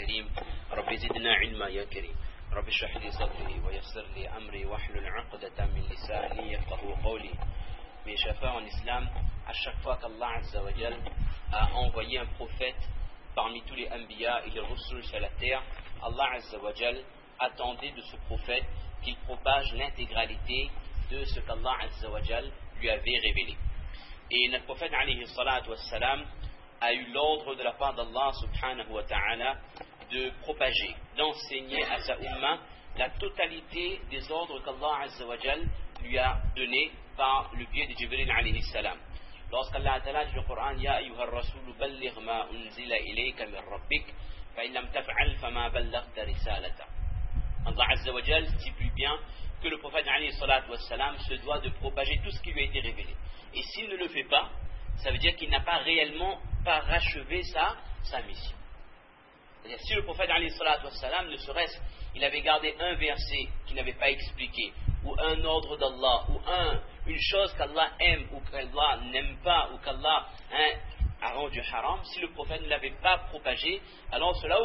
الكريم رب زدنا علما يا كريم رب اشرح لي صدري ويسر لي أمري واحلل عقدة من لساني يفقهوا قولي. Mes chers frères en islam, à chaque fois qu'Allah Azza wa Jal a envoyé un prophète parmi tous les Anbiya et les Rusul sur la terre, Allah Azza wa Jal attendait de ce prophète qu'il propage l'intégralité de ce qu'Allah Azza wa Jal lui avait révélé. Et notre prophète alayhi salatu wassalam a eu l'ordre de la part d'Allah subhanahu wa ta'ala de propager, d'enseigner à sa umma la totalité des ordres qu'Allah Azza wa Jal lui a donnés par le biais de Jibril alayhi salam. Lorsqu'Allah Ta'ala dit dans le Coran, Ya ayyuha ar-rasul balligh ma unzila ilayka min rabbik fa in lam taf'al fama ballaghta risalata. Allah Azza wa Jal stipule bien que le prophète alayhi salatu wassalam se doit de propager tout ce qui lui a été révélé. Et s'il ne le fait pas, ça veut dire qu'il n'a pas réellement parachevé sa mission. C'est-à-dire, si le prophète alayhi salatu wassalam, ne serait-ce, il avait gardé un verset qu'il n'avait pas expliqué, ou un ordre d'Allah, ou une chose qu'Allah aime, ou qu'Allah n'aime pas, ou qu'Allah a rendu haram, si le prophète ne l'avait pas propagé, alors cela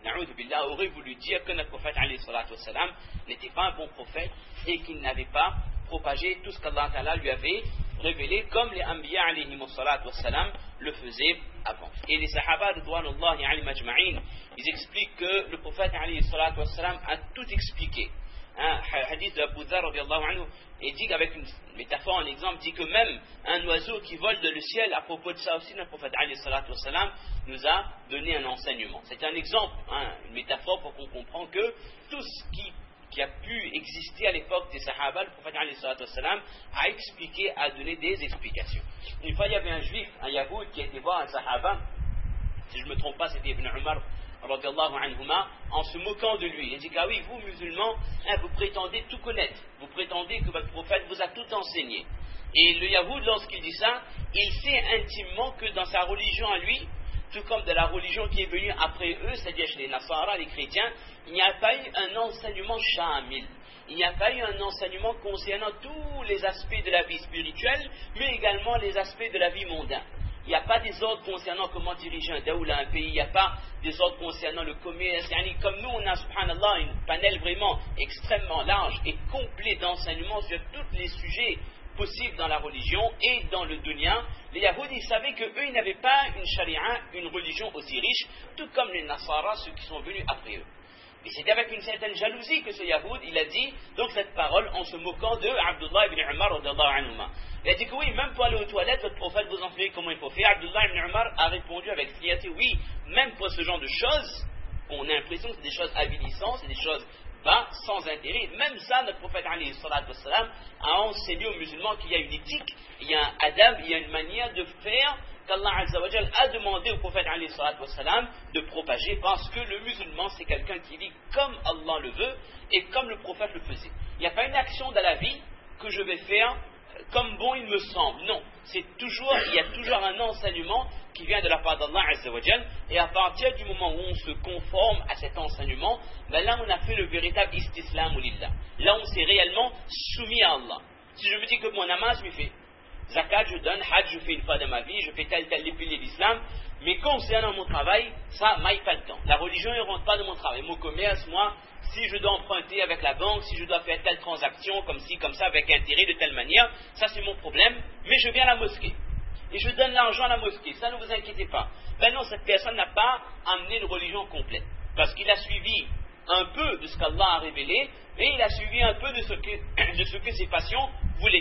aurait voulu dire que notre prophète alayhi salatu wassalam n'était pas un bon prophète, et qu'il n'avait pas propagé tout ce qu'Allah Ta'ala lui avait révélé, comme les Anbiya alayhi salatu wassalam le faisaient avant. Et les Sahaba ridwanullahi alayhim ajma'in, ils expliquent que le prophète alayhi salatu wassalam a tout expliqué. Un hadith de Abu Dharr radiyallahu anhu, et dit qu'avec une métaphore, un exemple, dit que même un oiseau qui vole dans le ciel, à propos de ça aussi, notre prophète alayhi salatu wassalam nous a donné un enseignement. C'est un exemple, une métaphore pour qu'on comprenne que tout ce qui a pu exister à l'époque des Sahaba, le prophète alayhi salatu wassalam a expliqué, a donné des explications. Une fois, il y avait un juif, un yahoud, qui a été voir un Sahaba, si je ne me trompe pas, c'était Ibn Umar radiyallahu anhuma, en se moquant de lui. Il a dit, ah oui, vous musulmans, vous prétendez tout connaître, vous prétendez que votre prophète vous a tout enseigné. Et le yahoud, lorsqu'il dit ça, il sait intimement que dans sa religion à lui, tout comme de la religion qui est venue après eux, c'est-à-dire chez les Nasara, les chrétiens, il n'y a pas eu un enseignement shamil. Il n'y a pas eu un enseignement concernant tous les aspects de la vie spirituelle, mais également les aspects de la vie mondaine. Il n'y a pas des ordres concernant comment diriger un daoula, un pays, il n'y a pas des ordres concernant le commerce. Comme nous, on a, subhanallah, une panel vraiment extrêmement large et complet d'enseignements sur tous les sujets possibles dans la religion et dans le dunya. Les Yahoudis savaient qu'eux, ils n'avaient pas une charia, une religion aussi riche, tout comme les Nasara, ceux qui sont venus après eux. Et c'était avec une certaine jalousie que ce Yahoud, il a dit donc cette parole en se moquant de Abdullah ibn Umar radiyallahu anhuma. Il a dit que oui, même pour aller aux toilettes, votre prophète vous enseigne comment il faut faire. Abdullah ibn Umar a répondu avec fierté, oui, même pour ce genre de choses, on a l'impression que c'est des choses avilissantes, c'est des choses sans intérêt. Même ça, notre prophète alayhi salatu wassalam a enseigné aux musulmans qu'il y a une éthique, il y a un adab, il y a une manière de faire qu'Allah Azza wa Jal a demandé au prophète alayhi salatu wassalam de propager, parce que le musulman c'est quelqu'un qui vit comme Allah le veut et comme le prophète le faisait. Il n'y a pas une action dans la vie que je vais faire comme bon il me semble. Non, il y a toujours un enseignement qui vient de la part d'Allah Azza wa Jal, et à partir du moment où on se conforme à cet enseignement, là on a fait le véritable istislamu lillah. Là on s'est réellement soumis à Allah. Si je me dis que mon namaz me fait zakat, je donne, hajj, je fais une fois dans ma vie, je fais tel les piliers d'islam, mais concernant mon travail, ça, maille pas le temps. La religion ne rentre pas dans mon travail. Mon commerce, moi, si je dois emprunter avec la banque, si je dois faire telle transaction, comme ci, comme ça, avec intérêt, de telle manière, ça c'est mon problème, mais je viens à la mosquée. Et je donne l'argent à la mosquée, ça ne vous inquiétez pas. Ben non, cette personne n'a pas amené une religion complète, parce qu'il a suivi un peu de ce qu'Allah a révélé, et il a suivi un peu de ce que ses passions voulaient.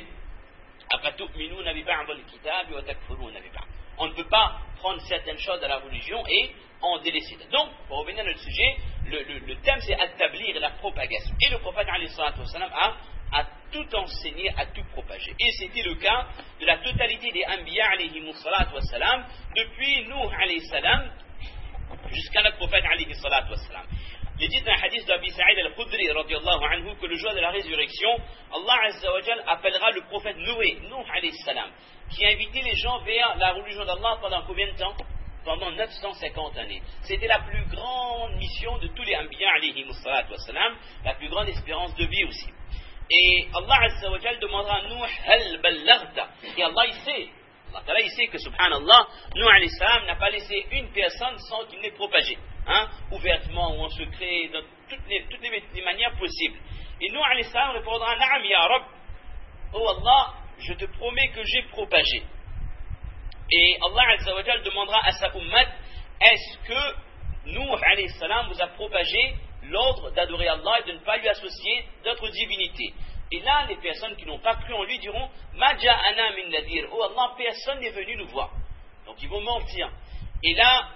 On ne peut pas prendre certaines choses de la religion et en délaisser. Donc, pour revenir à notre sujet, le thème c'est établir la propagation. Et le prophète alayhi salatu wassalam a tout enseigné, a tout propagé. Et c'était le cas de la totalité des Anbiya alayhi salatu wassalam, depuis Nuh alayhi salam jusqu'à notre prophète alayhi salatu wassalam. Il est dit dans un hadith d'Abi Sa'id al-Khudri radiyallahu anhu que le jour de la résurrection, Allah Azza wa Jal appellera le prophète Nuh alayhi salam, qui a invité les gens vers la religion d'Allah pendant combien de temps? Pendant 950 années. C'était la plus grande mission de tous les Anbiya alayhi wassalam, la plus grande espérance de vie aussi. Et Allah Azza wa Jal demandera à Nuh, Hal ballaghta. Et Allah il sait Allah Ta'ala, il sait que, subhanallah, Nuh alayhi salam n'a pas laissé une personne sans qu'il n'ait propagé, ouvertement ou en secret, dans toutes les manières possibles. Et Nuh alayhi salam répondra, Na'am ya Rabb, oh Allah, je te promets que j'ai propagé. Et Allah Azza wa Jal demandera à sa ummat, est-ce que Nuh alayhi salam vous a propagé l'ordre d'adorer Allah et de ne pas lui associer d'autres divinités? Et là, les personnes qui n'ont pas cru en lui diront, Ma ja'ana min nadir, oh Allah, personne n'est venu nous voir. Donc ils vont mentir. Et là,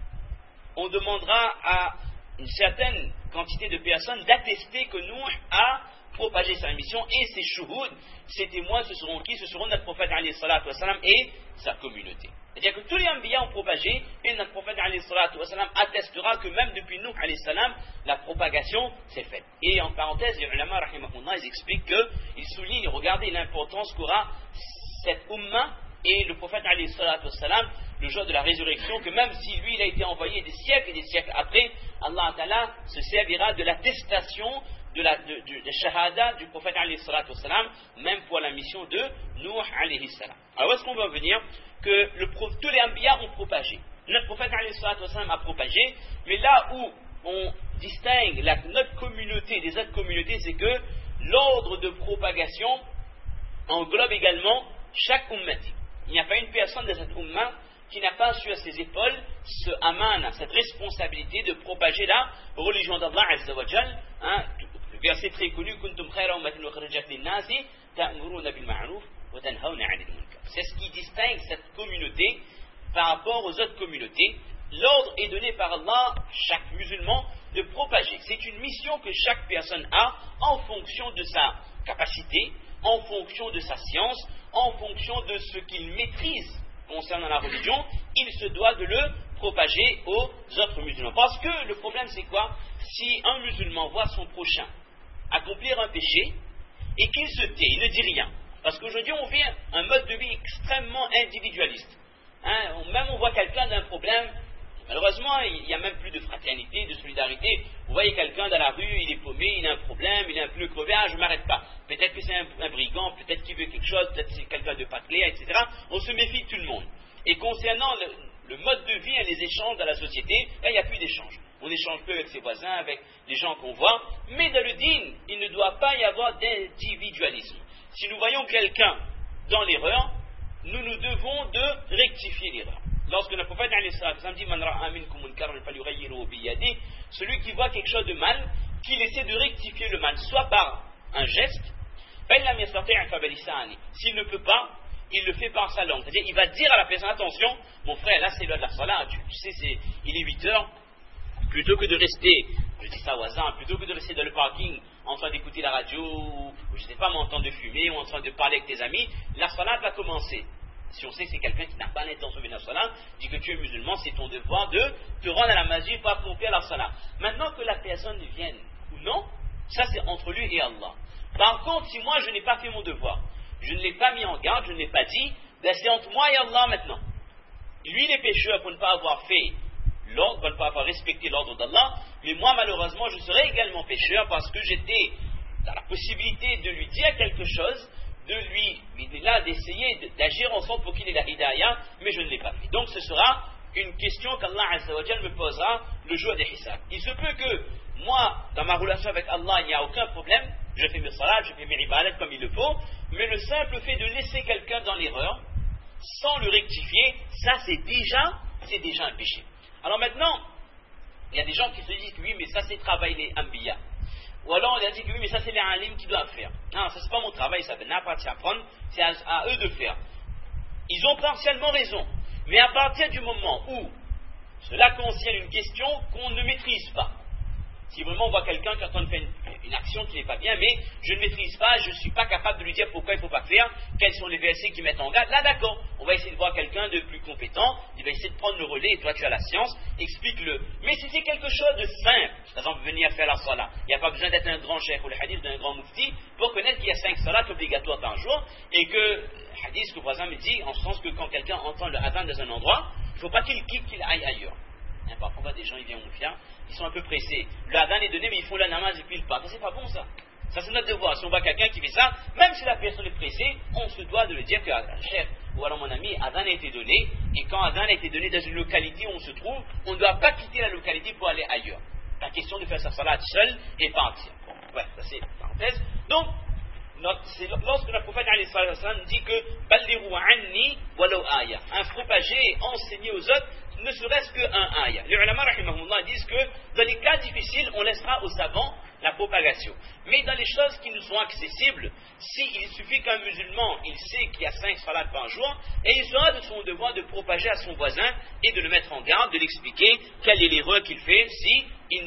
on demandera à une certaine quantité de personnes d'attester que Nuh a propagé sa mission, et ses shuhud, ces témoins, ce seront qui? Ce seront notre prophète alayhi salatu wa salam et sa communauté. C'est-à-dire que tous les anbiya ont propagé, et notre prophète alayhi salatu wa salam attestera que même depuis Nuh alayhi salam, la propagation s'est faite. Et en parenthèse, les ulama rahimahullah, ils expliquent ils soulignent, regardez l'importance qu'aura cette umma et le prophète alayhi salatu wa salam le jour de la résurrection, que même si lui il a été envoyé des siècles et des siècles après, Allah Ta'ala se servira de l'attestation de shahada du prophète alayhi salatu wa salam, même pour la mission de Nuh alayhi salam. Alors où est-ce qu'on va venir? Que tous les anbiya ont propagé. Notre prophète alayhi salatu wa salam a propagé, mais là où on distingue notre communauté des autres communautés, c'est que l'ordre de propagation englobe également chaque ummati. Il n'y a pas une personne de cette umma qui n'a pas sur ses épaules ce amana, cette responsabilité de propager la religion d'Allah Azza wa Jal. Le verset très connu, Kuntum khayra ummatin ukhrijat lin-nasi ta'muruna bil ma'ruf wa tanhawna 'anil munkar. C'est ce qui distingue cette communauté par rapport aux autres communautés. L'ordre est donné par Allah, chaque musulman, de propager. C'est une mission que chaque personne a en fonction de sa capacité, en fonction de sa science, en fonction de ce qu'il maîtrise concernant la religion, il se doit de le propager aux autres musulmans. Parce que le problème c'est quoi? Si un musulman voit son prochain accomplir un péché et qu'il se tait, il ne dit rien. Parce qu'aujourd'hui on vit un mode de vie extrêmement individualiste. Même on voit quelqu'un d'un problème, malheureusement il n'y a même plus de fraternité, de solidarité. Vous voyez quelqu'un dans la rue, il est paumé, il a un problème, il a un pneu crevé, je ne m'arrête pas. Peut-être que c'est un brigand, peut-être qu'il veut quelque chose, peut-être que c'est quelqu'un de pas clair, etc. On se méfie de tout le monde. Et concernant le mode de vie et les échanges dans la société, là il n'y a plus d'échange. On n'échange plus avec ses voisins, avec les gens qu'on voit. Mais dans le dîn, il ne doit pas y avoir d'individualisme. Si nous voyons quelqu'un dans l'erreur, nous devons de rectifier l'erreur. Lorsque le prophète dit Man ra'a minkum munkaran falyughayyirhu biyadihi, celui qui voit quelque chose de mal, qu'il essaie de rectifier le mal, soit par un geste, s'il ne peut pas, il le fait par sa langue. C'est-à-dire, il va dire à la personne, attention, mon frère, là c'est l'heure de la salat, tu sais, il est 8 heures, plutôt que de rester, je dis ça au hasard, plutôt que de rester dans le parking en train d'écouter la radio, ou je ne sais pas, mais en train de fumer, ou en train de parler avec tes amis, la salat va commencer. Si on sait que c'est quelqu'un qui n'a pas l'intention de venir à la salat, dit que tu es musulman, c'est ton devoir de te rendre à la masjid pour accomplir la salat. Maintenant que la personne vienne ou non, ça c'est entre lui et Allah. Par contre, si moi je n'ai pas fait mon devoir, je ne l'ai pas mis en garde, je ne l'ai pas dit, ben c'est entre moi et Allah maintenant. Lui il est pécheur pour ne pas avoir fait l'ordre, pour ne pas avoir respecté l'ordre d'Allah, mais moi malheureusement je serai également pécheur parce que j'étais dans la possibilité de lui dire quelque chose, de lui, d'essayer d'agir ensemble pour qu'il ait la hidayah, mais je ne l'ai pas fait. Donc ce sera une question qu'Allah Azza wa Jal me posera le jour des hisab. Il se peut que moi, dans ma relation avec Allah, il n'y a aucun problème, je fais mes salats, je fais mes ibadat comme il le faut, mais le simple fait de laisser quelqu'un dans l'erreur, sans le rectifier, ça c'est déjà un péché. Alors maintenant, il y a des gens qui se disent que oui, mais ça c'est travail les anbiya. Ou alors on a dit que oui, mais ça c'est les alim qui doivent faire. Non, ça c'est pas mon travail, ça n'a pas à apprendre, c'est à eux de faire. Ils ont partiellement raison, mais à partir du moment où cela concerne une question qu'on ne maîtrise pas, si vraiment on voit quelqu'un qui est en train de faire une action qui n'est pas bien, mais je ne maîtrise pas, je ne suis pas capable de lui dire pourquoi il ne faut pas faire, quels sont les versets qui mettent en garde, là d'accord, on va essayer de voir quelqu'un de plus compétent, il va essayer de prendre le relais, et toi tu as la science, explique-le. Mais si c'est quelque chose de simple, par exemple venir faire la salat, il n'y a pas besoin d'être un grand cheikh ou le hadith d'un grand mufti pour connaître qu'il y a 5 salats obligatoires par jour, et que le hadith que le voisin me dit, en ce sens que quand quelqu'un entend le adhan dans un endroit, il ne faut pas qu'il quitte, qu'il aille ailleurs. Parfois, on voit des gens, ils viennent au fier, ils sont un peu pressés. Le adhan est donné, mais ils font la namaz et puis ils partent. Ça, c'est pas bon, ça. Ça, c'est notre devoir. Si on voit quelqu'un qui fait ça, même si la personne est pressée, on se doit de lui dire que, chef, ou alors mon ami, Adhan a été donné, et quand Adhan a été donné dans une localité où on se trouve, on ne doit pas quitter la localité pour aller ailleurs. La question de faire sa salat seul et pas entière. Bon, ouais, ça c'est une parenthèse. Donc, c'est lorsque le prophète dit que Balliru anni walau aya, propager, enseigner aux autres, ne serait-ce qu'un aya. Les ulama rahimahullah disent que dans les cas difficiles, on laissera aux savants la propagation. Mais dans les choses qui nous sont accessibles, il suffit qu'un musulman, il sait qu'il y a 5 salats par jour, et il sera de son devoir de propager à son voisin et de le mettre en garde, de l'expliquer quelle est l'erreur qu'il fait si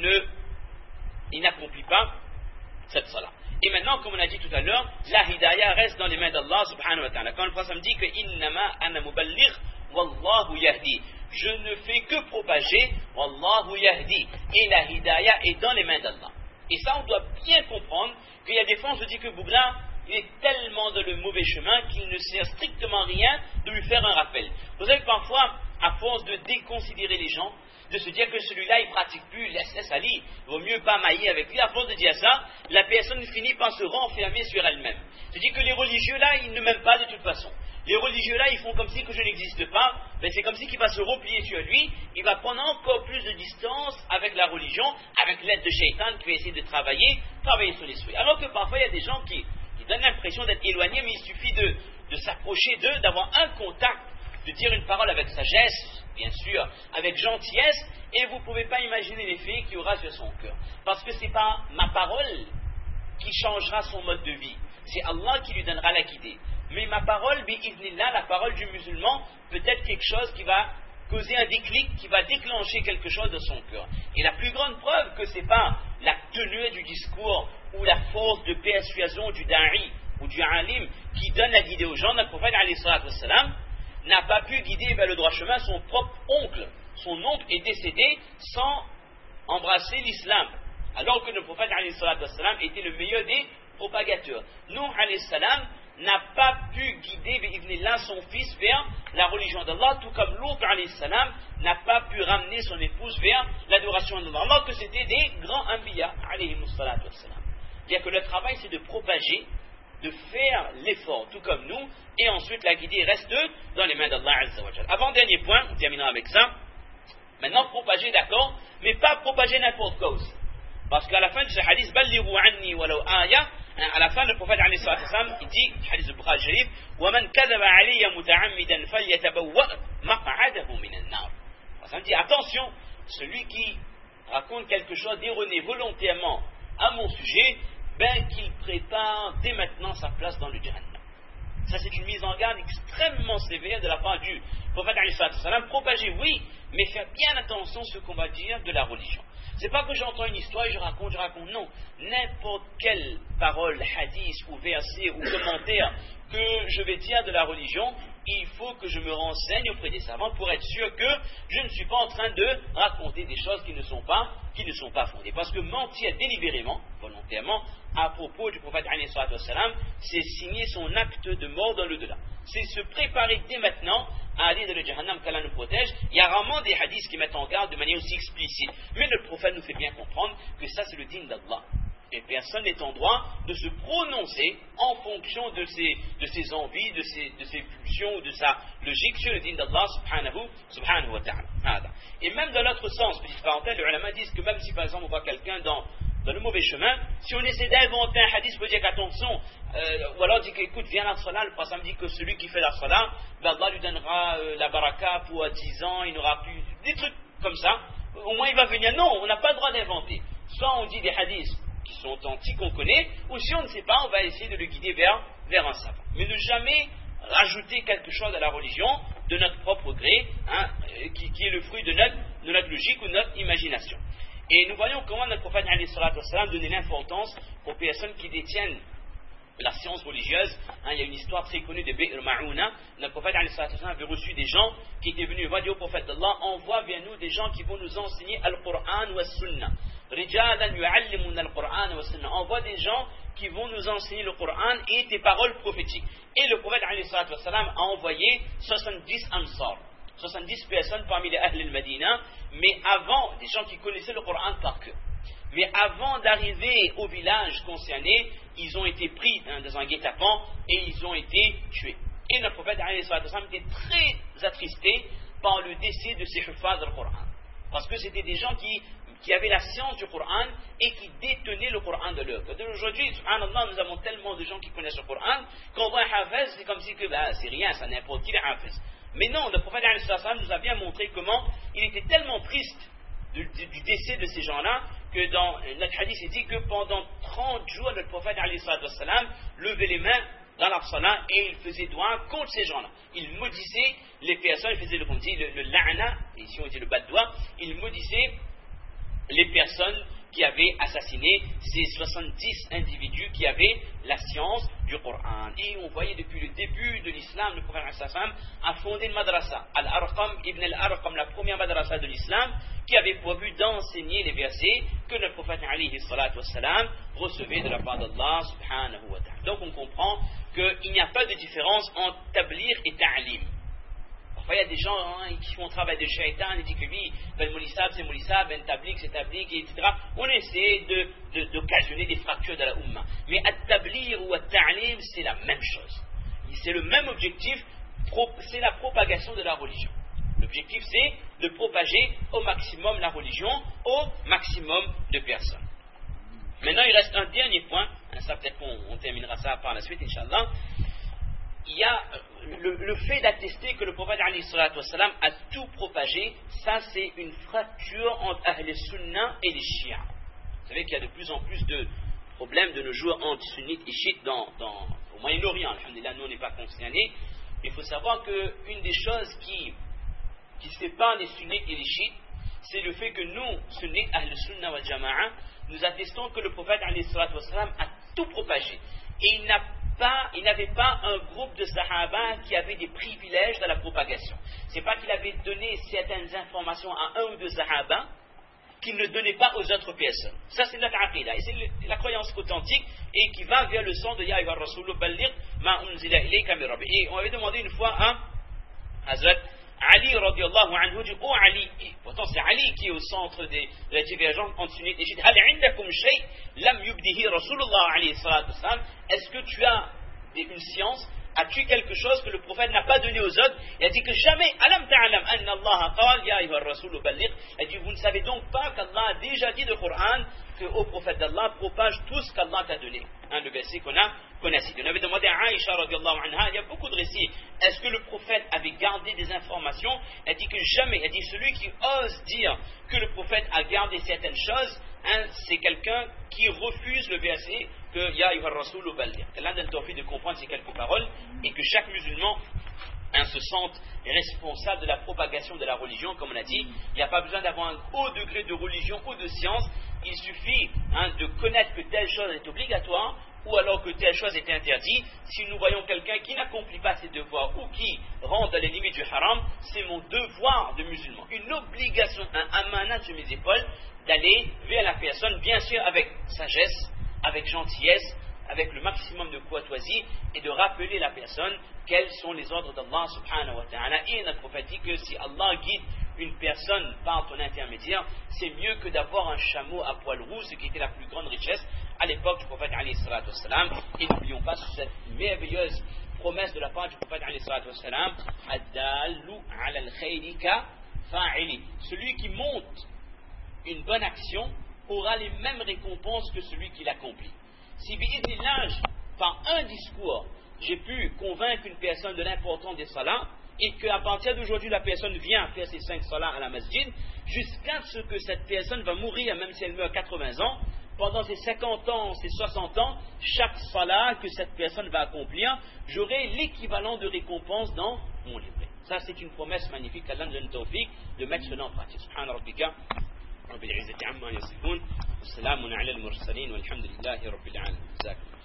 il n'accomplit pas cette salat. Et maintenant, comme on a dit tout à l'heure, la hidayah reste dans les mains d'Allah subhanahu wa ta'ala. Quand le prophète me dit que innama ana muballigh wallahu yahdi, je ne fais que propager, wallahu yahdi, et la hidayah est dans les mains d'Allah. Et ça, on doit bien comprendre qu'il y a des fois, on se dit que Bougla, il est tellement dans le mauvais chemin qu'il ne sert strictement rien de lui faire un rappel. Vous savez que parfois, à force de déconsidérer les gens, de se dire que celui-là, il ne pratique plus, laisse Ali, il vaut mieux pas mailler avec lui, à force de dire ça, la personne finit par se renfermer sur elle-même. Je dis que les religieux là, ils ne m'aiment pas de toute façon. Les religieux là, ils font comme si que je n'existe pas, ben c'est comme si qu'il va se replier sur lui, il va prendre encore plus de distance avec la religion, avec l'aide de Shaitan qui va essayer de travailler sur les souhaits. Alors que parfois, il y a des gens qui donnent l'impression d'être éloignés, mais il suffit de s'approcher d'eux, d'avoir un contact, de dire une parole avec sagesse, bien sûr, avec gentillesse, et vous ne pouvez pas imaginer l'effet qu'il y aura sur son cœur. Parce que ce n'est pas ma parole qui changera son mode de vie, c'est Allah qui lui donnera la guidée. Mais ma parole, bi'idhnillah, la parole du musulman, peut être quelque chose qui va causer un déclic, qui va déclencher quelque chose dans son cœur. Et la plus grande preuve que ce n'est pas la tenue du discours ou la force de persuasion du da'i ou du alim qui donne la guidée aux gens, notre prophète alayhi salatu wassalam n'a pas pu guider vers le droit chemin son propre oncle. Son oncle est décédé sans embrasser l'islam, alors que le prophète alayhi salatu wassalam était le meilleur des propagateurs. Nuh alayhi salam n'a pas pu guider bi'idhnillah son fils vers la religion d'Allah, tout comme Lut alayhi salam n'a pas pu ramener son épouse vers l'adoration d'Allah, alors que c'était des grands anbiya alayhi salatu wassalam. C'est-à-dire que le travail c'est de propager, de faire l'effort, tout comme nous, et ensuite la guidée reste dans les mains d'Allah Azza wa Jal. Avant-dernier point, on terminera avec ça. Maintenant, propager, d'accord, mais pas propager n'importe quoi aussi. Parce qu'à la fin de ce hadith, Balliru anni walau aya, à la fin, le prophète alayhi salatu wassalam, il dit, hadith de Bukhari Sharif, وَمَنْ كَذَبَ عَلِيَّ مُتَعَمِّدًا فَلْيَتَبَوَّأْ مَقْعَدَهُ مِنَ النَّارِ. Ça me dit, attention, celui qui raconte quelque chose d'erroné volontairement à mon sujet, ben qu'il prépare dès maintenant sa place dans le Jahannam. Ça, c'est une mise en garde extrêmement sévère de la part du prophète alayhi salatu wassalam. Propager, oui, mais faire bien attention à ce qu'on va dire de la religion. C'est pas que j'entends une histoire et je raconte, non. N'importe quelle parole, hadith ou verset ou commentaire que je vais dire de la religion, il faut que je me renseigne auprès des savants pour être sûr que je ne suis pas en train de raconter des choses qui ne sont pas fondées. Parce que mentir délibérément, volontairement, à propos du prophète alayhi salatu wassalam, c'est signer son acte de mort dans l'au-delà. C'est se préparer dès maintenant à aller dans le Jahannam qu'Allah nous protège. Il y a rarement des hadiths qui mettent en garde de manière aussi explicite. Mais le prophète nous fait bien comprendre que ça c'est le din d'Allah. Et personne n'est en droit de se prononcer en fonction de ses envies, de ses pulsions ou de sa logique sur le din d'Allah subhanahu wa ta'ala. Et même dans l'autre sens, petite parenthèse, les ulama disent que même si par exemple on voit quelqu'un dans le mauvais chemin, si on essaie d'inventer un hadith pour dire qu'attention, ou alors dit qu'écoute, viens à la salat, le prophète dit que celui qui fait la salat, ben Allah lui donnera la baraka pour 10 ans, il n'aura plus, des trucs comme ça, au moins il va venir. Non, on n'a pas le droit d'inventer. Soit on dit des hadiths qui sont authentiques, qu'on connaît, ou si on ne sait pas, on va essayer de le guider vers un savant. Mais ne jamais rajouter quelque chose à la religion de notre propre gré, qui est le fruit de notre logique ou de notre imagination. Et nous voyons comment notre prophète alayhi salatu wassalam donnait l'importance aux personnes qui détiennent la science religieuse. Il y a une histoire très connue de Bi'r Ma'ouna. Notre prophète alayhi salatu wassalam avait reçu des gens qui étaient venus voir au prophète d'Allah, envoie vers nous des gens qui vont nous enseigner Al-Qur'an wa Sunnah. Rijalan yu'allimuna Al-Qur'an wa Sunnah. Envoie des gens qui vont nous enseigner le Qur'an et des paroles prophétiques. Et le prophète alayhi salatu wassalam a envoyé 70 ansar. 70 personnes parmi les Ahl al-Madina, mais avant, des gens qui connaissaient le Coran par cœur. Mais avant d'arriver au village concerné, ils ont été pris dans un guet-apens et ils ont été tués. Et notre prophète alayhi salatu wassalam était très attristé par le décès de ces huffaz du Coran. Parce que c'était des gens qui avaient la science du Coran et qui détenaient le Coran de leur côté. Aujourd'hui, subhanallah, nous avons tellement de gens qui connaissent le Coran, qu'on voit un hafiz, c'est comme si c'est rien, ça n'importe qui le hafiz. Mais non, le prophète alayhi salatu wassalam nous a bien montré comment il était tellement triste du décès de ces gens-là, que dans notre hadith, il dit que pendant 30 jours, notre prophète alayhi salatu wassalam levait les mains dans la salat et il faisait doigt contre ces gens-là. Il maudissait les personnes, il faisait le la'na, ici on dit le bad doigt, il maudissait les personnes qui avaient assassiné ces 70 individus qui avaient la science du Coran. Et on voyait depuis le début de l'islam, le prophète a fondé une madrasa, Al-Arqam ibn Al-Arqam, la première madrasa de l'islam, qui avait pour but d'enseigner les versets que notre prophète alayhi salatu wassalam recevait de la part d'Allah subhanahu wa ta'ala. Donc on comprend qu'il n'y a pas de différence entre tablir et ta'lim. Parfois il y a des gens qui font travail de shaitan et disent que lui, ben moulissab c'est moulissab, ben tablik c'est tablik, etc. On essaie d'occasionner des fractures de la umma. Mais at-tablir ou at-ta'lim c'est la même chose. C'est le même objectif, c'est la propagation de la religion. L'objectif c'est de propager au maximum la religion, au maximum de personnes. Maintenant il reste un dernier point, ça peut-être qu'on terminera ça par la suite Inch'Allah. Il y a le fait d'attester que le prophète alayhi salatu wassalam a tout propagé, ça c'est une fracture entre Ahl Sunnah et les Shia. Vous savez qu'il y a de plus en plus de problèmes de nos jours entre sunnites et chiites au Moyen-Orient. Alhamdulillah, nous on n'est pas concernés. Il faut savoir qu'une des choses qui sépare les sunnites et les chiites, c'est le fait que nous, sunnites, Ahl Sunnah wal Jama'a, nous attestons que le prophète alayhi salatu wassalam a tout propagé. Et il n'avait pas un groupe de sahaba qui avait des privilèges dans la propagation. C'est pas qu'il avait donné certaines informations à un ou deux sahaba qu'il ne donnait pas aux autres personnes. Ça c'est notre aqidah. Et c'est la croyance authentique et qui va vers le sens de Ya ayyuhar rasoul balligh ma unzila ilayka min rabbik. Et on avait demandé une fois à Hazrat Ali radiallahu anhu, dit, oh Ali, pourtant c'est Ali qui est au centre de la divergence entre sunnites et chiites. Hal indakum shay lam yubdihi Rasulullah alayhi salatu wassalam. Est-ce que tu as une science? As-tu quelque chose que le prophète n'a pas donné aux autres? Il a dit que jamais, alam ta'alam anna Allah qal ya ayyuhar rasoul balligh. Il a dit, vous ne savez donc pas qu'Allah a déjà dit dans le Coran que au prophète d'Allah propage tout ce qu'Allah t'a donné. Le verset qu'on a cité. On avait demandé à Aïcha radiallahu anha, il y a beaucoup de récits. Est-ce que le prophète avait gardé des informations? Elle dit que jamais. Elle dit celui qui ose dire que le prophète a gardé certaines choses, c'est quelqu'un qui refuse le verset que Ya ayyuhar rasoul balligh. Allah donne tawfiq de comprendre ces quelques paroles et que chaque musulman se sente responsable de la propagation de la religion. Comme on a dit, il n'y a pas besoin d'avoir un haut degré de religion ou de science. Il suffit de connaître que telle chose est obligatoire ou alors que telle chose est interdite. Si nous voyons quelqu'un qui n'accomplit pas ses devoirs ou qui rentre dans les limites du haram, c'est mon devoir de musulman, une obligation, un amanat sur mes épaules, d'aller vers la personne, bien sûr avec sagesse, avec gentillesse, avec le maximum de courtoisie et de rappeler la personne quels sont les ordres d'Allah subhanahu wa ta'ala. Et notre prophète dit que si Allah guide une personne par ton intermédiaire, c'est mieux que d'avoir un chameau à poil rouge, ce qui était la plus grande richesse à l'époque du prophète alayhi salatu wassalam. Et n'oublions pas cette merveilleuse promesse de la part du prophète alayhi salatu wassalam, Ad-dallu ala al-khayri ka fa'ili. Celui qui monte une bonne action aura les mêmes récompenses que celui qui l'accomplit. Si bi'idnillah, par un discours, j'ai pu convaincre une personne de l'importance des salats, et qu'à partir d'aujourd'hui, la personne vient faire ses 5 salats à la masjid, jusqu'à ce que cette personne va mourir, même si elle meurt à 80 ans, pendant ses 50 ans, ses 60 ans, chaque salat que cette personne va accomplir, j'aurai l'équivalent de récompense dans mon livret. Ça, c'est une promesse magnifique qu'Allah nous donne tawfiq de mettre cela en pratique. Subhana rabbika rabbil izzati amma yasifun, wa salamun ala al-mursalin, walhamdulillahi rabbil alamin.